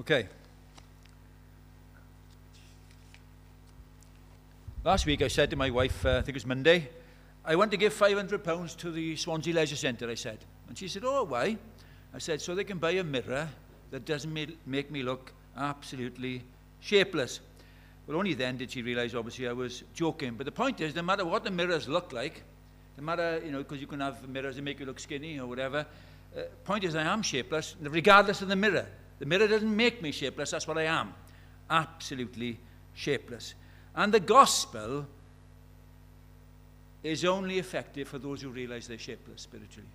Okay. Last week I said to my wife, I think it was Monday, I want to give £500 to the Swansea Leisure Centre, I said. And she said, oh, why? I said, so they can buy a mirror that doesn't make me look absolutely shapeless. Well, only then did she realise, obviously, I was joking. But the point is, no matter what the mirrors look like, no matter, because you can have mirrors that make you look skinny or whatever, point is I am shapeless, regardless of the mirror. The mirror doesn't make me shapeless, that's what I am. Absolutely shapeless. And the gospel is only effective for those who realise they're shapeless spiritually.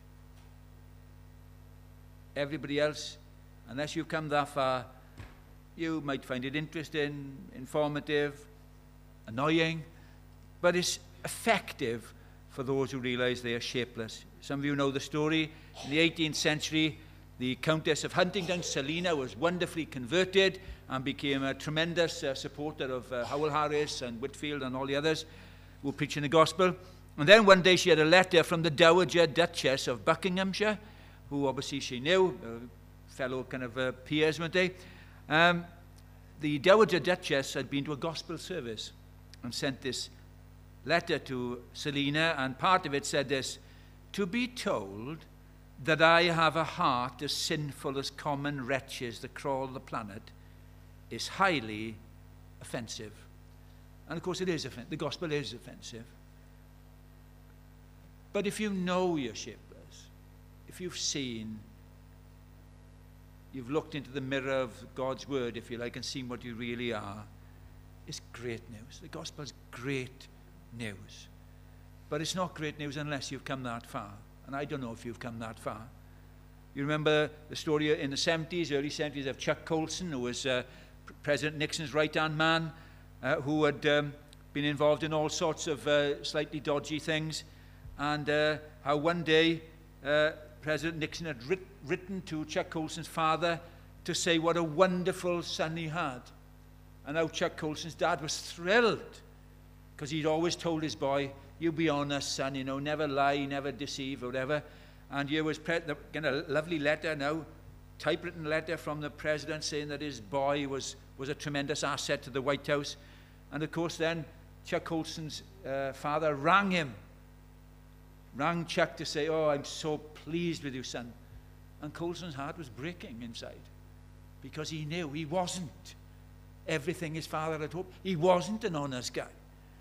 Everybody else, unless you've come that far, you might find it interesting, informative, annoying, but it's effective for those who realise they are shapeless. Some of you know the story. In the 18th century, the Countess of Huntingdon, Selina, was wonderfully converted and became a tremendous supporter of Howell Harris and Whitfield and all the others who were preaching the gospel. And then one day she had a letter from the Dowager Duchess of Buckinghamshire, who obviously she knew, fellow kind of peers, weren't they? The Dowager Duchess had been to a gospel service and sent this letter to Selina, and part of it said this: to be told that I have a heart as sinful as common wretches that crawl the planet is highly offensive. And of course it is offensive. The gospel is offensive. But if you know you're shapeless, if you've seen, you've looked into the mirror of God's word, if you like, and seen what you really are, it's great news. The gospel is great news. But it's not great news unless you've come that far. And I don't know if you've come that far. You remember the story in the 70s, early 70s, of Chuck Colson, who was President Nixon's right-hand man, who had been involved in all sorts of slightly dodgy things, and how one day President Nixon had written to Chuck Colson's father to say what a wonderful son he had. And how Chuck Colson's dad was thrilled, because he'd always told his boy, you be honest, son, never lie, never deceive, or whatever. And here was a lovely letter now, typewritten letter from the president saying that his boy was a tremendous asset to the White House. And of course then Chuck Colson's father rang Chuck to say, oh, I'm so pleased with you, son. And Colson's heart was breaking inside, because he knew he wasn't everything his father had hoped. He wasn't an honest guy.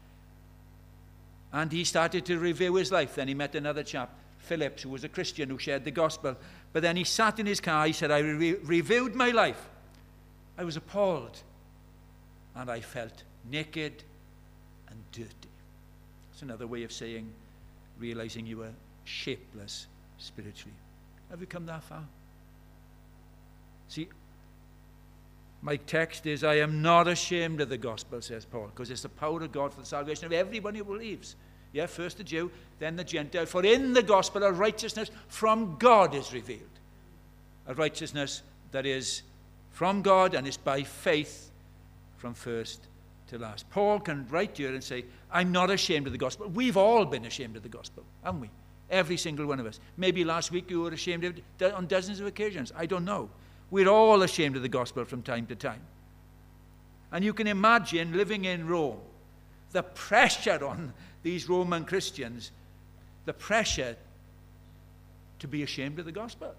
And he started to review his life. Then he met another chap, Phillips, who was a Christian, who shared the gospel. But then he sat in his car, he said, I reviewed my life. I was appalled. And I felt naked and dirty. It's another way of saying, realizing you were shapeless spiritually. Have you come that far? See, my text is, I am not ashamed of the gospel, says Paul, because it's the power of God for the salvation of everyone who believes. Yeah, first the Jew, then the Gentile. For in the gospel a righteousness from God is revealed. A righteousness that is from God and is by faith from first to last. Paul can write here and say, I'm not ashamed of the gospel. We've all been ashamed of the gospel, haven't we? Every single one of us. Maybe last week you were ashamed of it on dozens of occasions. I don't know. We're all ashamed of the gospel from time to time. And you can imagine living in Rome, the pressure on these Roman Christians, the pressure to be ashamed of the gospel.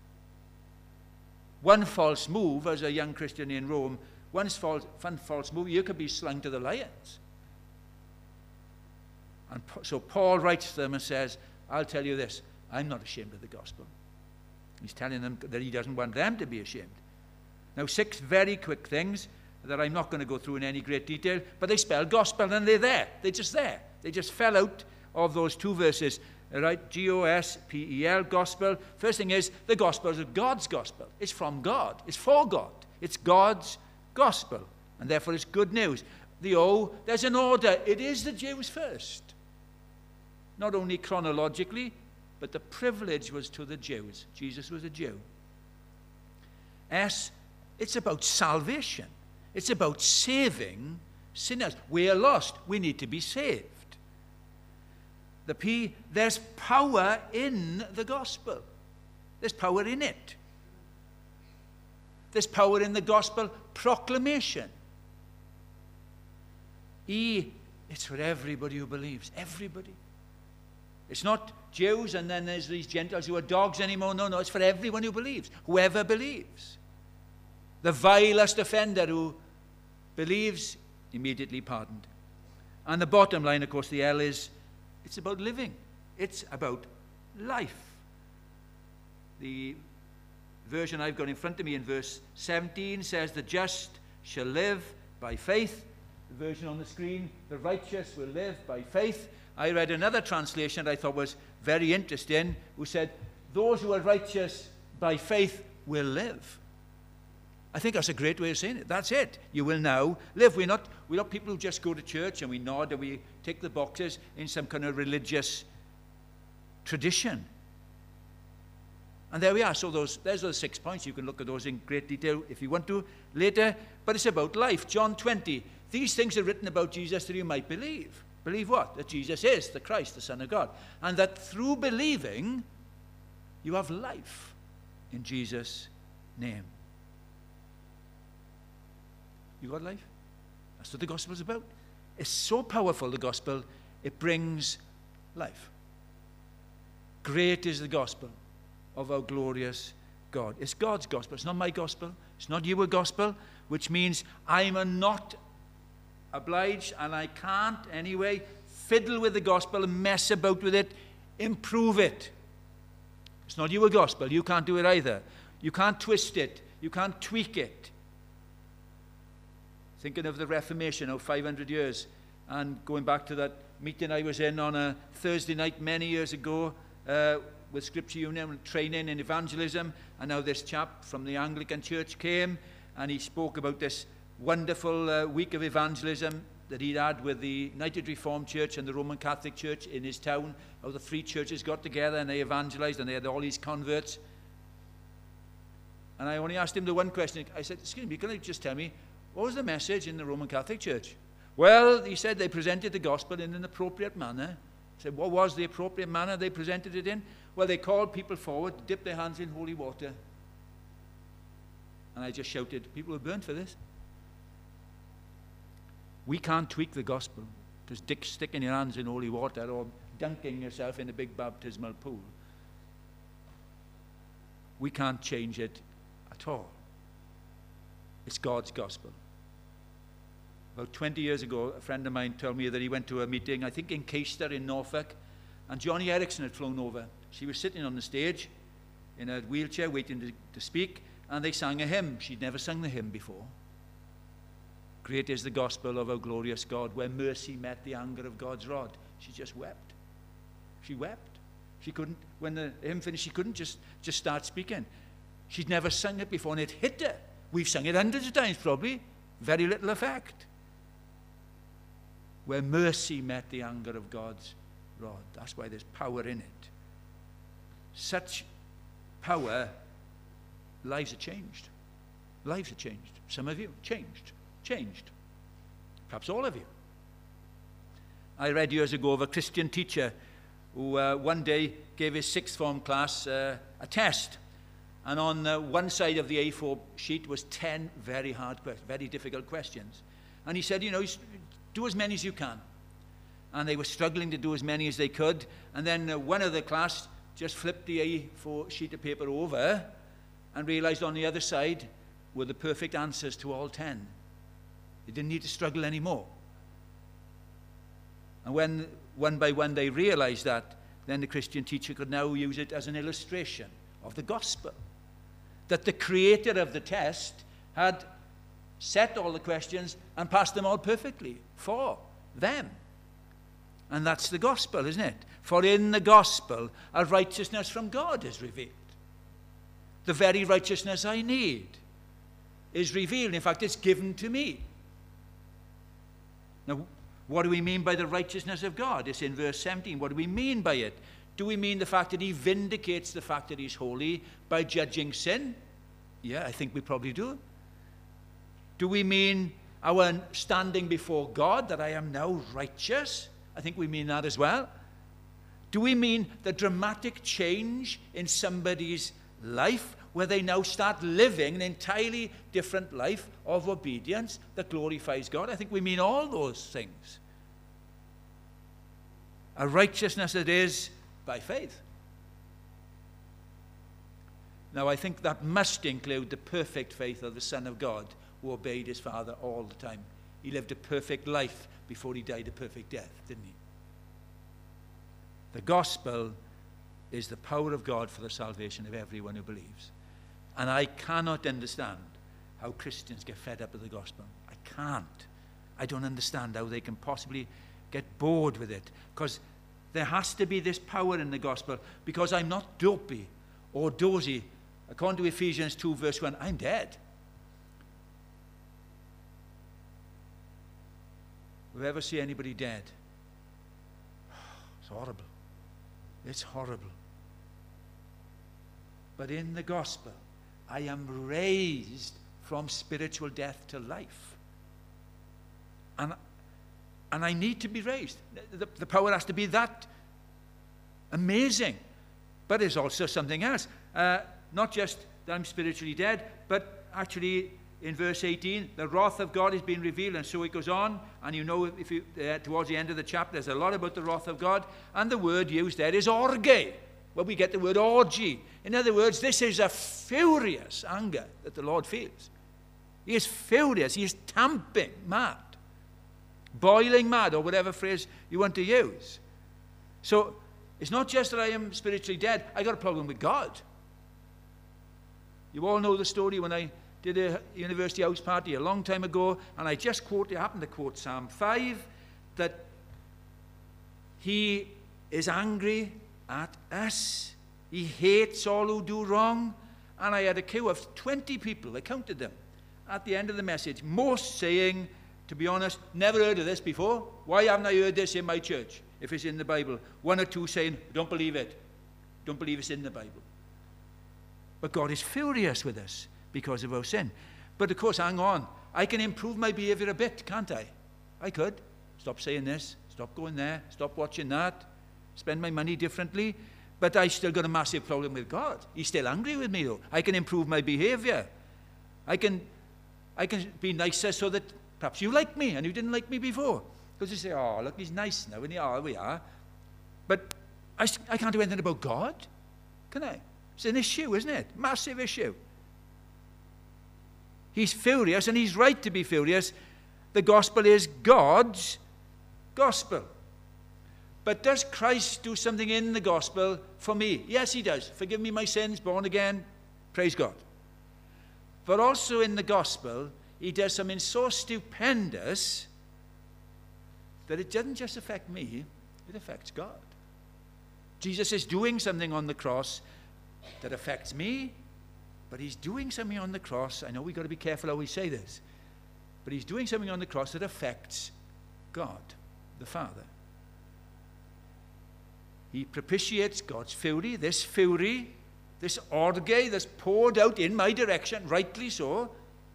One false move as a young Christian in Rome, one false move, you could be slung to the lions. And so Paul writes to them and says, I'll tell you this, I'm not ashamed of the gospel. He's telling them that he doesn't want them to be ashamed. Now, 6 very quick things that I'm not going to go through in any great detail, but they spell gospel and they're there. They're just there. They just fell out of those 2 verses. Right? G-O-S-P-E-L, gospel. First thing is, the gospel is God's gospel. It's from God. It's for God. It's God's gospel. And therefore it's good news. The O, there's an order. It is the Jews first. Not only chronologically, but the privilege was to the Jews. Jesus was a Jew. S, it's about salvation. It's about saving sinners. We are lost. We need to be saved. The P, there's power in the gospel. There's power in it. There's power in the gospel proclamation. It's for everybody who believes. Everybody. It's not Jews and then there's these Gentiles who are dogs anymore. No, it's for everyone who believes. Whoever believes. The vilest offender who believes, immediately pardoned. And the bottom line, of course, the L is, it's about living. It's about life. The version I've got in front of me in verse 17 says, the just shall live by faith. The version on the screen, the righteous will live by faith. I read another translation that I thought was very interesting, who said, those who are righteous by faith will live. I think that's a great way of saying it. That's it. You will now live. We're not people who just go to church and we nod and we tick the boxes in some kind of religious tradition. And there we are. So there's those 6 points. You can look at those in great detail if you want to later. But it's about life. John 20. These things are written about Jesus that you might believe. Believe what? That Jesus is the Christ, the Son of God. And that through believing, you have life in Jesus' name. You got life? That's what the gospel is about. It's so powerful, the gospel, it brings life. Great is the gospel of our glorious God. It's God's gospel. It's not my gospel. It's not your gospel, which means I'm not obliged, and I can't anyway fiddle with the gospel and mess about with it, improve it. It's not your gospel. You can't do it either. You can't twist it. You can't tweak it. Thinking of the Reformation, 500 years, and going back to that meeting I was in on a Thursday night many years ago with Scripture Union, training in evangelism, and now this chap from the Anglican Church came, and he spoke about this wonderful week of evangelism that he'd had with the United Reformed Church and the Roman Catholic Church in his town, how the three churches got together and they evangelized and they had all these converts. And I only asked him the one question. I said, excuse me, can you just tell me, what was the message in the Roman Catholic Church? Well, he said they presented the gospel in an appropriate manner. I said, what was the appropriate manner they presented it in? Well, they called people forward to dip their hands in holy water. And I just shouted, people were burnt for this. We can't tweak the gospel. Just sticking your hands in holy water or dunking yourself in a big baptismal pool. We can't change it at all. It's God's gospel. About 20 years ago, a friend of mine told me that he went to a meeting, I think in Caister in Norfolk, and Johnny Erickson had flown over. She was sitting on the stage in a wheelchair waiting to speak, and they sang a hymn. She'd never sung the hymn before. Great is the gospel of our glorious God, where mercy met the anger of God's rod. She just wept. She wept. She couldn't, when the hymn finished, she couldn't just start speaking. She'd never sung it before, and it hit her. We've sung it hundreds of times probably. Very little effect. Where mercy met the anger of God's rod. That's why there's power in it. Such power, lives are changed. Lives are changed. Some of you, changed. Perhaps all of you. I read years ago of a Christian teacher who one day gave his sixth form class a test. And on one side of the A4 sheet was 10 very hard questions, very difficult questions. And he said, do as many as you can. And they were struggling to do as many as they could. And then one of the class just flipped the A4 sheet of paper over and realized on the other side were the perfect answers to all 10. They didn't need to struggle anymore. And when one by one they realized that, then the Christian teacher could now use it as an illustration of the gospel. That the creator of the test had set all the questions and passed them all perfectly for them. And that's the gospel, isn't it? For in the gospel, a righteousness from God is revealed. The very righteousness I need is revealed. In fact, it's given to me. Now, what do we mean by the righteousness of God? It's in verse 17. What do we mean by it? Do we mean the fact that he vindicates the fact that he's holy by judging sin? Yeah, I think we probably do. Do we mean our standing before God, that I am now righteous? I think we mean that as well. Do we mean the dramatic change in somebody's life where they now start living an entirely different life of obedience that glorifies God. I think we mean all those things. A righteousness that is by faith. Now, I think that must include the perfect faith of the Son of God, who obeyed his Father all the time. He lived a perfect life before he died a perfect death, didn't he? The gospel is the power of God for the salvation of everyone who believes. And I cannot understand how Christians get fed up with the gospel. I can't. I don't understand how they can possibly get bored with it. Because there has to be this power in the gospel. Because I'm not dopey or dozy. According to Ephesians 2 verse 1, I'm dead. Have you ever seen anybody dead? It's horrible. It's horrible. But in the gospel, I am raised from spiritual death to life. And I need to be raised. The power has to be that amazing. But there's also something else. Not just that I'm spiritually dead, but actually in verse 18, the wrath of God is being revealed. And so it goes on. And you know, if you towards the end of the chapter, there's a lot about the wrath of God. And the word used there is orge, where we get the word orgy. In other words, this is a furious anger that the Lord feels. He is furious. He is tamping mad. Boiling mad, or whatever phrase you want to use. So it's not just that I am spiritually dead. I got a problem with God. You all know the story when I did a university house party a long time ago, and I happened to quote Psalm 5, that he is angry at us. He hates all who do wrong. And I had a queue of 20 people, I counted them, at the end of the message, most saying, to be honest, never heard of this before. Why haven't I heard this in my church, if it's in the Bible? One or two saying, don't believe it. Don't believe it's in the Bible. But God is furious with us because of our sin. But of course, hang on. I can improve my behavior a bit, can't I? I could. Stop saying this. Stop going there. Stop watching that. Spend my money differently. But I still got a massive problem with God. He's still angry with me, though. I can improve my behavior. I can be nicer so that perhaps you like me and you didn't like me before. Because you say, oh, look, he's nice now. And we are. But I can't do anything about God. Can I? It's an issue, isn't it? Massive issue. He's furious, and he's right to be furious. The gospel is God's gospel. But does Christ do something in the gospel for me? Yes, he does. Forgive me my sins, born again. Praise God. But also in the gospel, he does something so stupendous that it doesn't just affect me, it affects God. Jesus is doing something on the cross that affects me, but he's doing something on the cross. I know we've got to be careful how we say this, but he's doing something on the cross that affects God, the Father. He propitiates God's fury, this orge that's poured out in my direction, rightly so,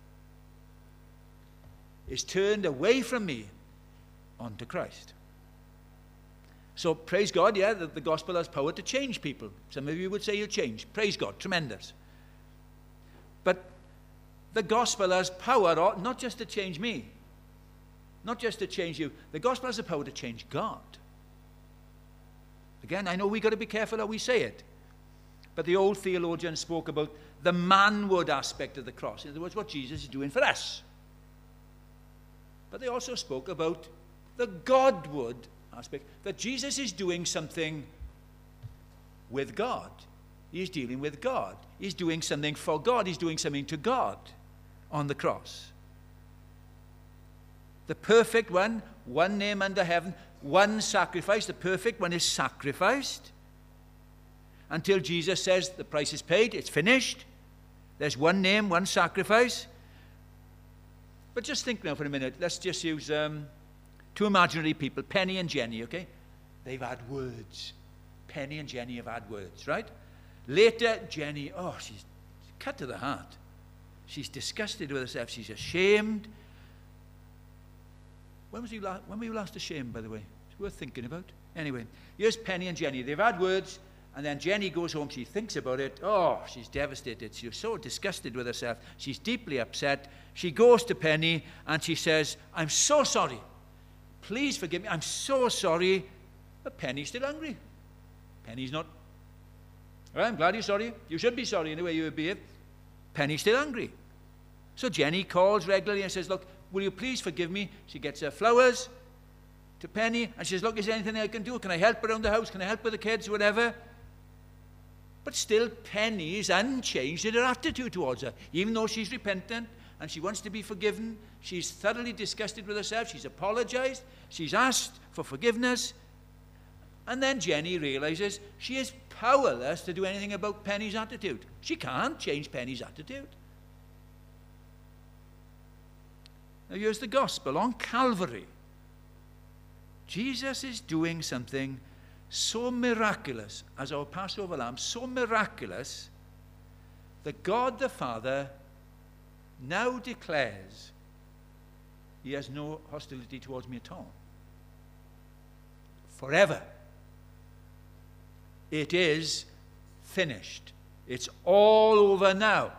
is turned away from me onto Christ. So praise God, yeah, that the gospel has power to change people. Some of you would say you change. Praise God, tremendous. But the gospel has power not just to change me, not just to change you. The gospel has the power to change God. Again, I know we've got to be careful how we say it. But the old theologians spoke about the manward aspect of the cross. In other words, what Jesus is doing for us. But they also spoke about the Godward aspect, that Jesus is doing something with God. He's dealing with God. He's doing something for God. He's doing something to God on the cross. The perfect one name under heaven, one sacrifice. The perfect one is sacrificed until Jesus says the price is paid, it's finished. There's one name, one sacrifice. But just think now for a minute. Let's just use two imaginary people, Penny and Jenny, okay? They've had words. Penny and Jenny have had words, right? Later, Jenny, she's cut to the heart. She's disgusted with herself. She's ashamed. When were you last ashamed, by the way? It's worth thinking about. Anyway, here's Penny and Jenny. They've had words. And then Jenny goes home, she thinks about it. Oh, she's devastated. She's so disgusted with herself. She's deeply upset. She goes to Penny and she says, I'm so sorry. Please forgive me. I'm so sorry. But Penny's still angry. Penny's not. Well, I'm glad you're sorry. You should be sorry in the way you behave. Penny's still angry. So Jenny calls regularly and says, look, will you please forgive me? She gets her flowers to Penny and she says, look, is there anything I can do? Can I help around the house? Can I help with the kids? Whatever. But still, Penny is unchanged in her attitude towards her. Even though she's repentant and she wants to be forgiven, she's thoroughly disgusted with herself. She's apologized. She's asked for forgiveness. And then Jenny realizes she is powerless to do anything about Penny's attitude. She can't change Penny's attitude. Now here's the gospel. On Calvary, Jesus is doing something so miraculous as our Passover lamb, so miraculous that God the Father now declares he has no hostility towards me at all. Forever. It is finished. It's all over now.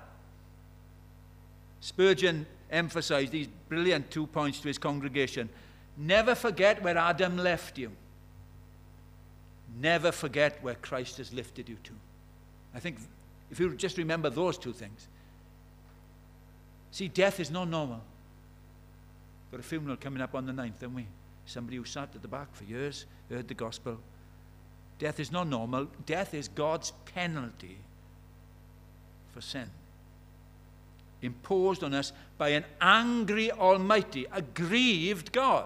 Spurgeon emphasized these brilliant 2 points to his congregation. Never forget where Adam left you. Never forget where Christ has lifted you to. I think if you just remember those two things. See, death is not normal. Got a funeral coming up on the 9th, haven't we? Somebody who sat at the back for years, heard the gospel. Death is not normal. Death is God's penalty for sin, imposed on us by an angry Almighty, a grieved God.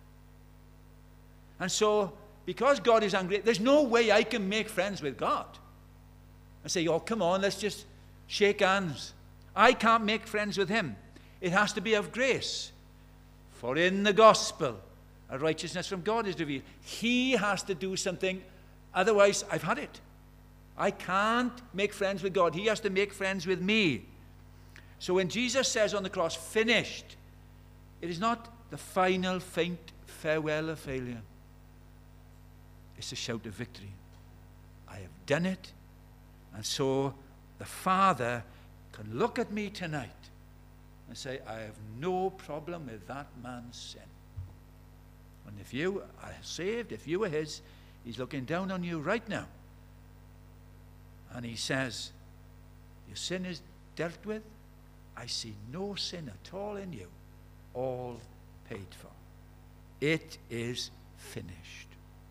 And so, because God is angry, there's no way I can make friends with God and say, oh, come on, let's just shake hands. I can't make friends with him. It has to be of grace. For in the gospel, a righteousness from God is revealed. He has to do something, otherwise I've had it. I can't make friends with God. He has to make friends with me. So when Jesus says on the cross, finished, it is not the final, faint farewell of failure. It's a shout of victory. I have done it. And so the Father can look at me tonight and say, I have no problem with that man's sin. And if you are saved, if you are his, he's looking down on you right now. And he says, your sin is dealt with. I see no sin at all in you. All paid for. It is finished.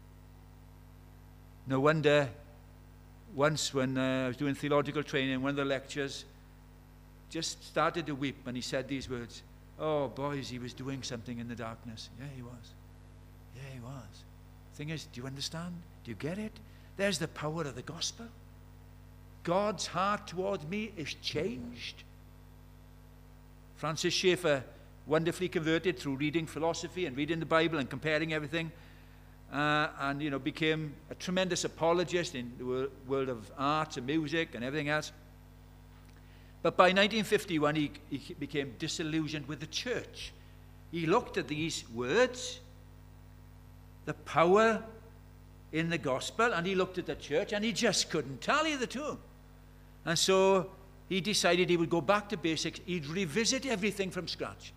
No wonder, once when I was doing theological training, one of the lectures just started to weep when he said these words. Oh, boys, he was doing something in the darkness. Yeah, he was. Yeah, he was. Thing is, do you understand? Do you get it? There's the power of the gospel. God's heart toward me is changed. Francis Schaeffer, wonderfully converted through reading philosophy and reading the Bible and comparing everything, and became a tremendous apologist in the world of art and music and everything else. But by 1951, he became disillusioned with the church. He looked at these words, the power in the gospel, and he looked at the church, and he just couldn't tally the two. And so he decided he would go back to basics. He'd revisit everything from scratch.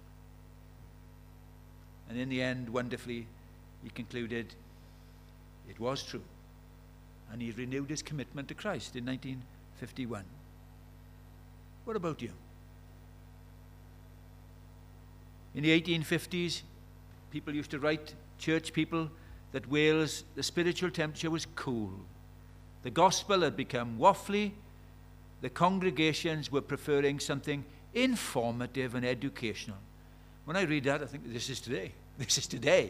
And in the end, wonderfully, he concluded it was true. And he renewed his commitment to Christ in 1951. What about you? In the 1850s, people used to write, church people, that Wales, the spiritual temperature was cool. The gospel had become waffly. The congregations were preferring something informative and educational. When I read that, I think, this is today. This is today.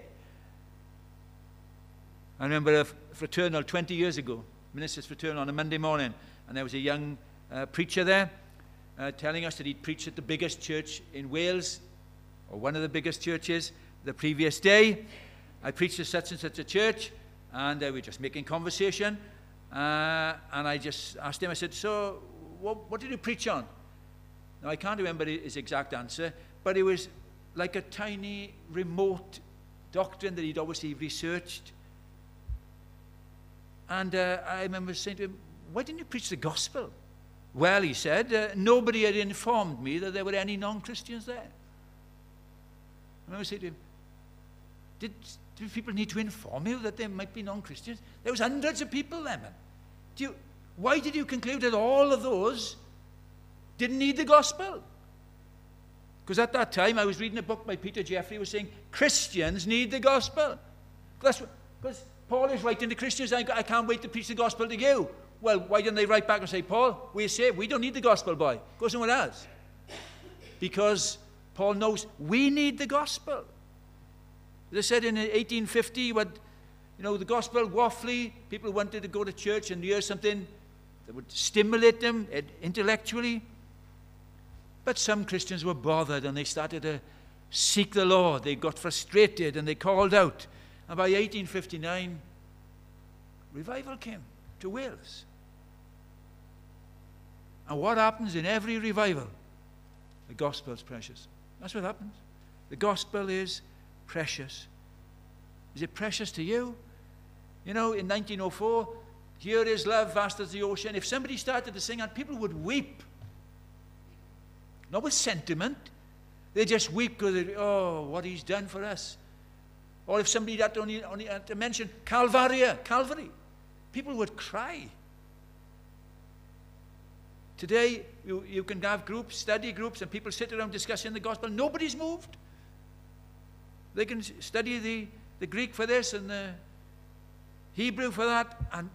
I remember a fraternal 20 years ago, minister's fraternal on a Monday morning, and there was a young preacher there telling us that he'd preached at the biggest church in Wales, or one of the biggest churches, the previous day. I preached at such and such a church, and we were just making conversation, and I just asked him, I said, so what did you preach on? Now, I can't remember his exact answer, but it was like a tiny, remote doctrine that he'd obviously researched. And I remember saying to him, why didn't you preach the gospel? Well, he said, nobody had informed me that there were any non-Christians there. I remember saying to him, did people need to inform you that there might be non-Christians? There was hundreds of people there, man. Why did you conclude that all of those didn't need the gospel? Because at that time, I was reading a book by Peter Jeffrey, who was saying, Christians need the gospel. Because Paul is writing to Christians, I can't wait to preach the gospel to you. Well, why didn't they write back and say, Paul, we're saved, we don't need the gospel, boy. Go somewhere else. Because Paul knows we need the gospel. They said in 1850, the gospel waffly, people wanted to go to church and hear something that would stimulate them intellectually. But some Christians were bothered and they started to seek the Lord. They got frustrated and they called out. And by 1859, revival came to Wales. And what happens in every revival? The gospel is precious. That's what happens. The gospel is precious. Is it precious to you? In 1904, here is love, vast as the ocean. If somebody started to sing, and people would weep. Not with sentiment. They just weep because, what he's done for us. Or if somebody had only had to mention Calvary, people would cry. Today, you can have groups, study groups, and people sit around discussing the gospel. Nobody's moved. They can study the Greek for this and the Hebrew for that. And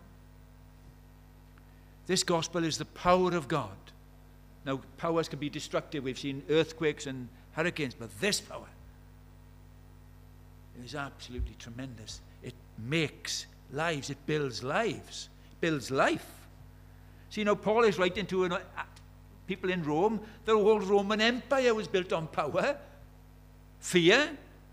this gospel is the power of God. Now, powers can be destructive. We've seen earthquakes and hurricanes, but this power is absolutely tremendous. It makes lives. It builds lives. It builds life. See, Paul is writing to people in Rome. The whole Roman Empire was built on power, fear.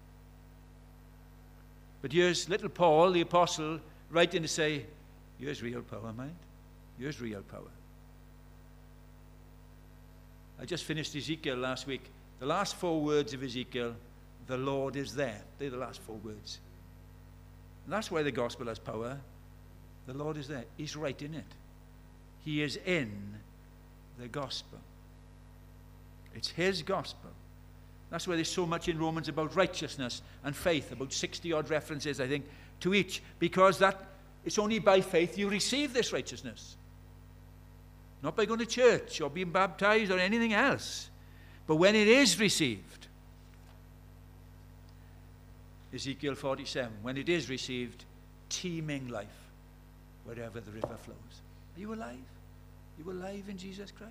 But here's little Paul, the apostle, writing to say, here's real power, mind. Here's real power. I just finished Ezekiel last week. The last 4 words of Ezekiel, the Lord is there. They're the last 4 words. And that's why the gospel has power. The Lord is there. He's right in it. He is in the gospel. It's his gospel. That's why there's so much in Romans about righteousness and faith, about 60-odd references, I think, to each, because it's only by faith you receive this righteousness. Not by going to church or being baptized or anything else. But when it is received, Ezekiel 47, when it is received, teeming life wherever the river flows. Are you alive? Are you alive in Jesus Christ?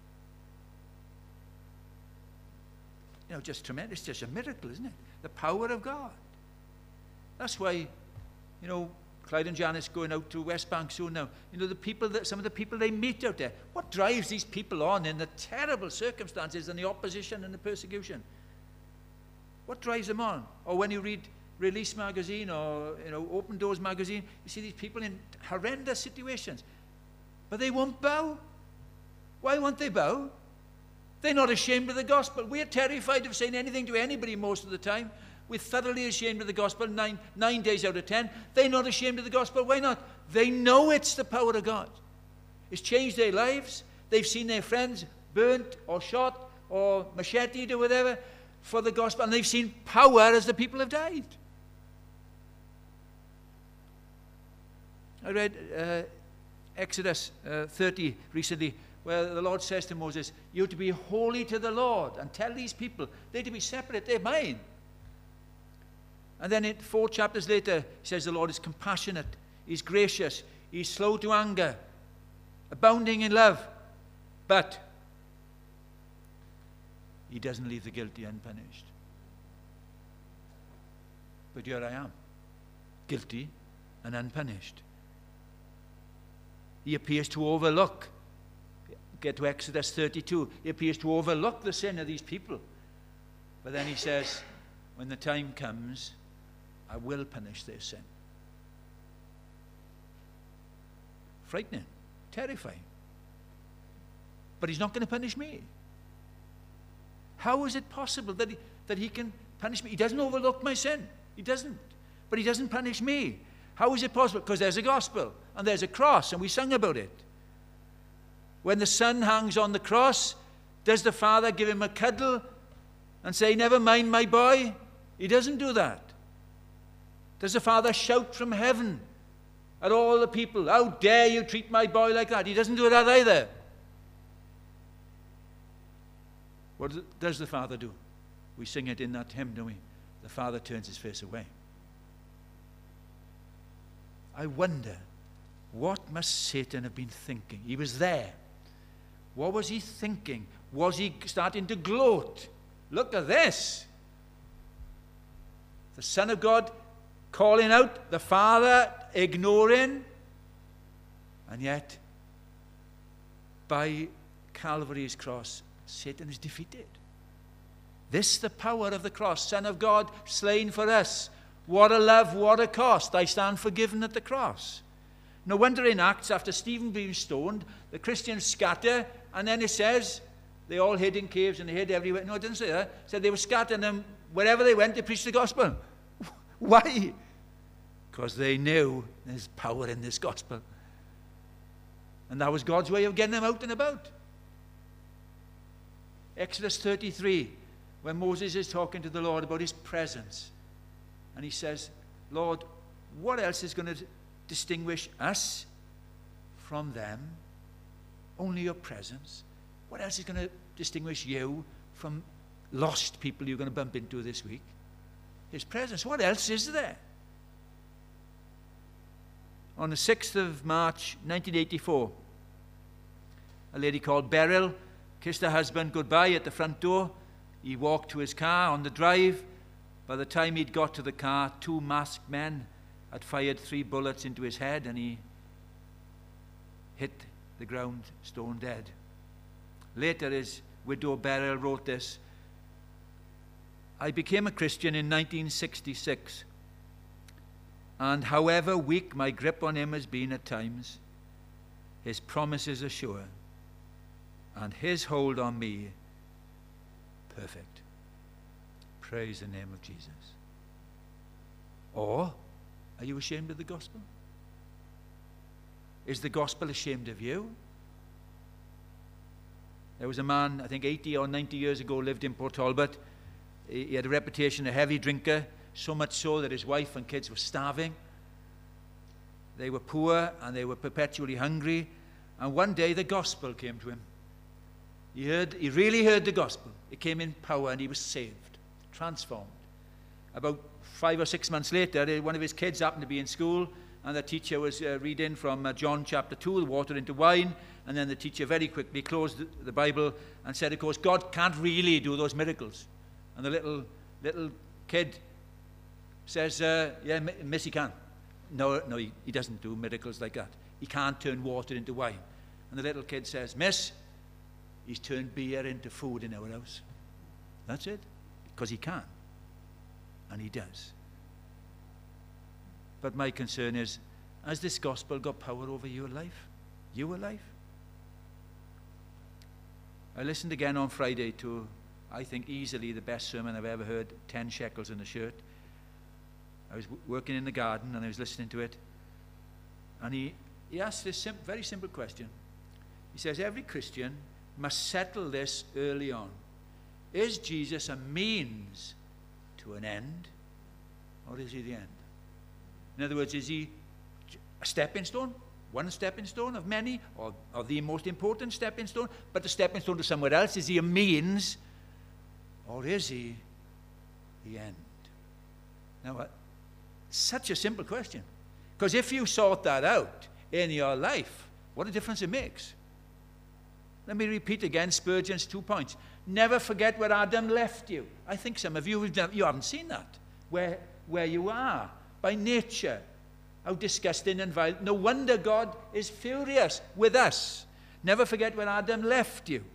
Just tremendous. It's just a miracle, isn't it? The power of God. That's why, Clyde and Janice going out to West Bank soon now. Some of the people they meet out there. What drives these people on in the terrible circumstances and the opposition and the persecution? What drives them on? Or when you read Release magazine or Open Doors magazine, you see these people in horrendous situations. But they won't bow. Why won't they bow? They're not ashamed of the gospel. We're terrified of saying anything to anybody most of the time. We're thoroughly ashamed of the gospel 9 days out of 10. They're not ashamed of the gospel. Why not? They know it's the power of God. It's changed their lives. They've seen their friends burnt or shot or macheted or whatever for the gospel, and they've seen power as the people have died. I read Exodus 30 recently, where the Lord says to Moses, you're to be holy to the Lord, and tell these people they're to be separate, they're mine. And then 4 chapters later, he says the Lord is compassionate, he's gracious, he's slow to anger, abounding in love, but he doesn't leave the guilty unpunished. But here I am, guilty and unpunished. He appears to overlook. Get to Exodus 32. He appears to overlook the sin of these people. But then he says, when the time comes, I will punish their sin. Frightening, terrifying. But he's not going to punish me. How is it possible that he can punish me? He doesn't overlook my sin. He doesn't. But he doesn't punish me. How is it possible? Because there's a gospel. and there's a cross, and we sang about it. When the Son hangs on the cross, does the Father give him a cuddle and say, never mind, my boy? He doesn't do that. Does the Father shout from heaven at all the people, how dare you treat my boy like that? He doesn't do that either. What does the Father do? We sing it in that hymn, don't we? The Father turns his face away. I wonder, what must Satan have been thinking? He was there. What was he thinking? Was he starting to gloat? Look at this. The Son of God calling out, the Father ignoring, and yet by Calvary's cross, Satan is defeated. This the power of the cross. Son of God slain for us. What a love, what a cost. I stand forgiven at the cross. No wonder in Acts, after Stephen being stoned, the Christians scatter, and then it says they all hid in caves and they hid everywhere. No, it didn't say that. It said they were scattered, and wherever they went, they preached the gospel. Why? Because they knew there's power in this gospel. And that was God's way of getting them out and about. Exodus 33, when Moses is talking to the Lord about his presence, and he says, Lord, what else is going to distinguish us from them? Only your presence. What else is going to distinguish you from lost people you're going to bump into this week? His presence. What else is there? On the 6th of March 1984, a lady called Beryl kissed her husband goodbye at the front door. He walked to his car on the drive. By the time he'd got to the car, 2 masked men had fired 3 bullets into his head, and he hit the ground stone dead. Later, his widow Beryl wrote this: I became a Christian in 1966, and however weak my grip on him has been at times, his promises are sure, and his hold on me perfect. Praise the name of Jesus. Or, are you ashamed of the gospel? Is the gospel ashamed of you? There was a man, I think 80 or 90 years ago, lived in Port Talbot. He had a reputation, a heavy drinker, so much so that his wife and kids were starving. They were poor and they were perpetually hungry. And one day the gospel came to him. He really heard the gospel. It came in power and he was saved, transformed. About 5 or 6 months later, one of his kids happened to be in school, and the teacher was reading from John chapter 2, the water into wine, and then the teacher very quickly closed the Bible and said, of course, God can't really do those miracles. And the little kid says, yeah, miss, he can. No, he doesn't do miracles like that. He can't turn water into wine. And the little kid says, miss, he's turned beer into food in our house. That's it. Because he can. And he does. But my concern is, has this gospel got power over your life? Your life? I listened again on Friday to, I think, easily the best sermon I've ever heard, 10 shekels in a shirt. I was working in the garden and I was listening to it. And he asked this very simple question. He says, every Christian must settle this early on. Is Jesus a means to an end, or is he the end? In other words, is he a stepping stone? One stepping stone of many, or the most important stepping stone, but the stepping stone to somewhere else? Is he a means, or is he the end? Now, such a simple question. Because if you sort that out in your life, what a difference it makes. Let me repeat again Spurgeon's 2 points. Never forget where Adam left you. I think some of you haven't seen that. Where you are, by nature. How disgusting and vile. No wonder God is furious with us. Never forget where Adam left you.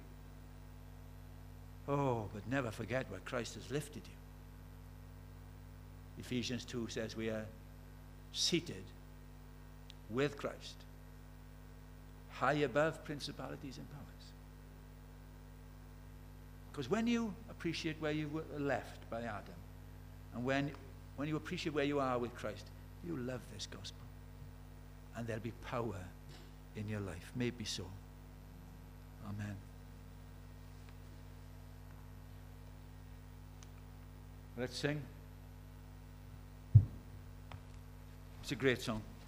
Oh, but never forget where Christ has lifted you. Ephesians 2 says we are seated with Christ, high above principalities and powers. Because when you appreciate where you were left by Adam, and when you appreciate where you are with Christ, you love this gospel. and there'll be power in your life. May it be so. Amen. Let's sing. It's a great song.